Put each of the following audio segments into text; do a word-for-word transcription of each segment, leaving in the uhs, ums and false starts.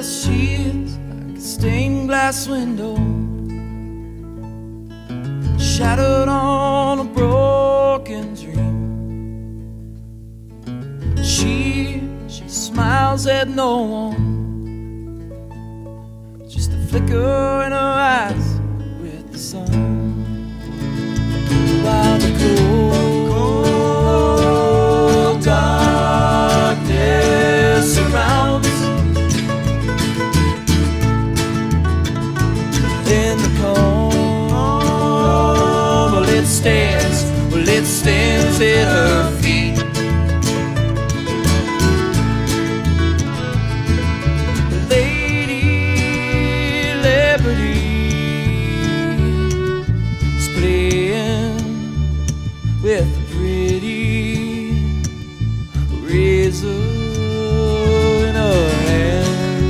she is like a stained glass window, shattered on a broken dream. She, she smiles at no one, just a flicker in her eyes with the sun. While the cold, cold darkness surrounds, in the calm, well it stands, well it stands at her feet. Lady Liberty is playing with a pretty razor in her hand.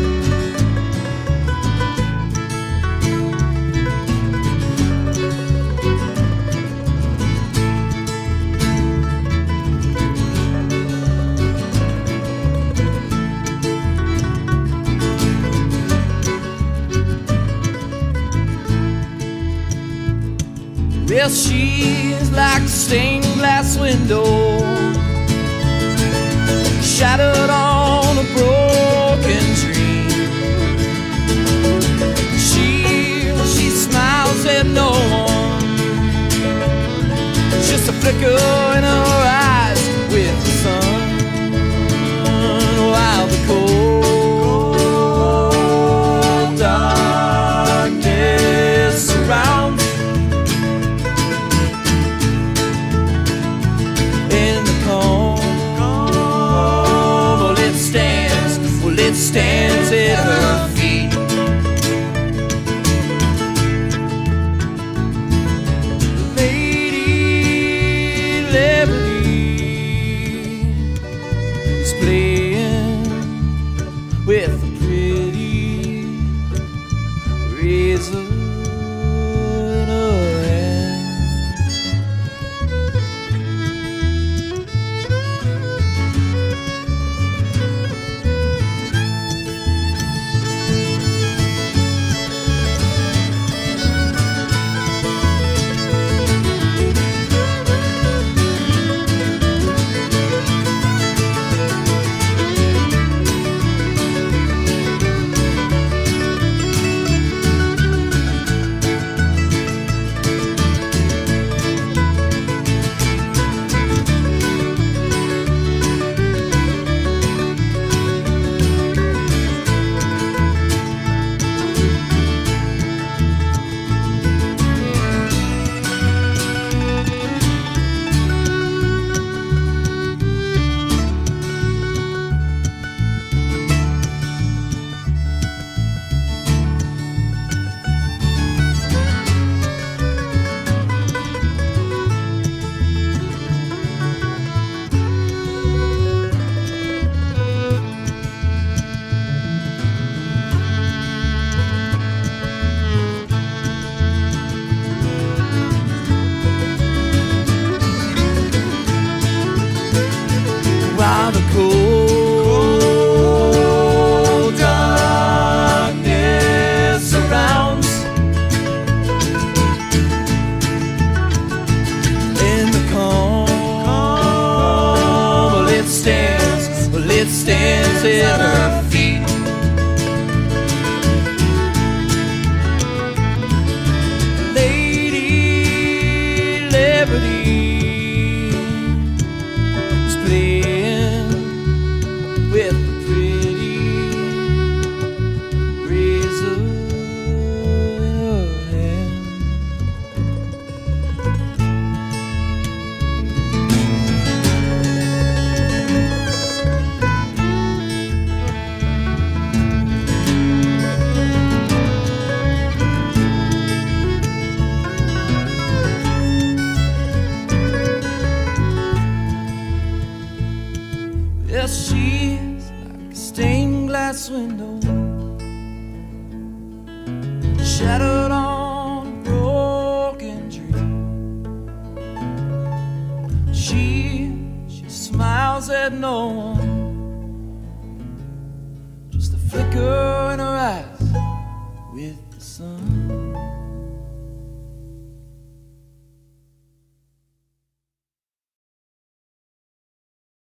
Well, she's like a stained glass window, shattered on a broken dream. She, she smiles at no one, just a flicker in her eyes with the sun. While the cold darkness surrounds, it stands at her feet. Lady Liberty is playing with a pretty razor in her hand. While the cold darkness surrounds, in the calm, well it stands, well it stands at her feet. Lady Liberty is playing with a pretty razor in her hand. Yes, she's like a stained glass window, shattered on a broken dream. She, she smiles at no one, just a flicker in the sun.